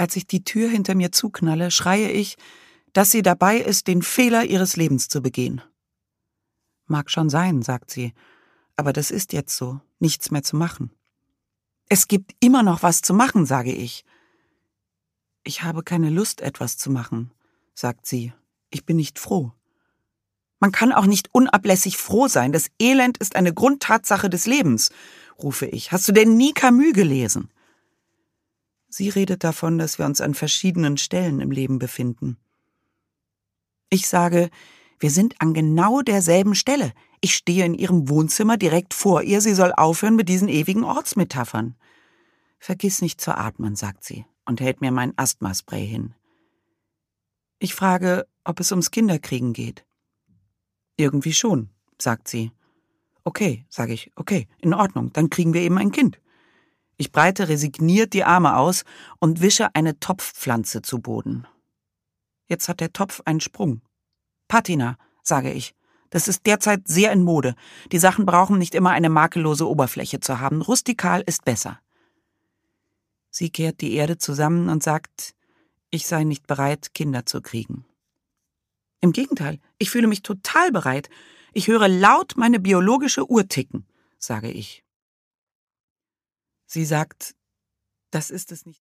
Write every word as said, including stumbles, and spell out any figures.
Als ich die Tür hinter mir zuknalle, schreie ich, dass sie dabei ist, den Fehler ihres Lebens zu begehen. Mag schon sein, sagt sie, aber das ist jetzt so, nichts mehr zu machen. Es gibt immer noch was zu machen, sage ich. Ich habe keine Lust, etwas zu machen, sagt sie. Ich bin nicht froh. Man kann auch nicht unablässig froh sein. Das Elend ist eine Grundtatsache des Lebens, rufe ich. Hast du denn nie Camus gelesen? Sie redet davon, dass wir uns an verschiedenen Stellen im Leben befinden. Ich sage, wir sind an genau derselben Stelle. Ich stehe in ihrem Wohnzimmer direkt vor ihr. Sie soll aufhören mit diesen ewigen Ortsmetaphern. Vergiss nicht zu atmen, sagt sie und hält mir mein Asthmaspray hin. Ich frage, ob es ums Kinderkriegen geht. Irgendwie schon, sagt sie. Okay, sage ich, okay, in Ordnung, dann kriegen wir eben ein Kind. Ich breite resigniert die Arme aus und wische eine Topfpflanze zu Boden. Jetzt hat der Topf einen Sprung. Patina, sage ich. Das ist derzeit sehr in Mode. Die Sachen brauchen nicht immer eine makellose Oberfläche zu haben. Rustikal ist besser. Sie kehrt die Erde zusammen und sagt, ich sei nicht bereit, Kinder zu kriegen. Im Gegenteil, ich fühle mich total bereit. Ich höre laut meine biologische Uhr ticken, sage ich. Sie sagt, das ist es nicht.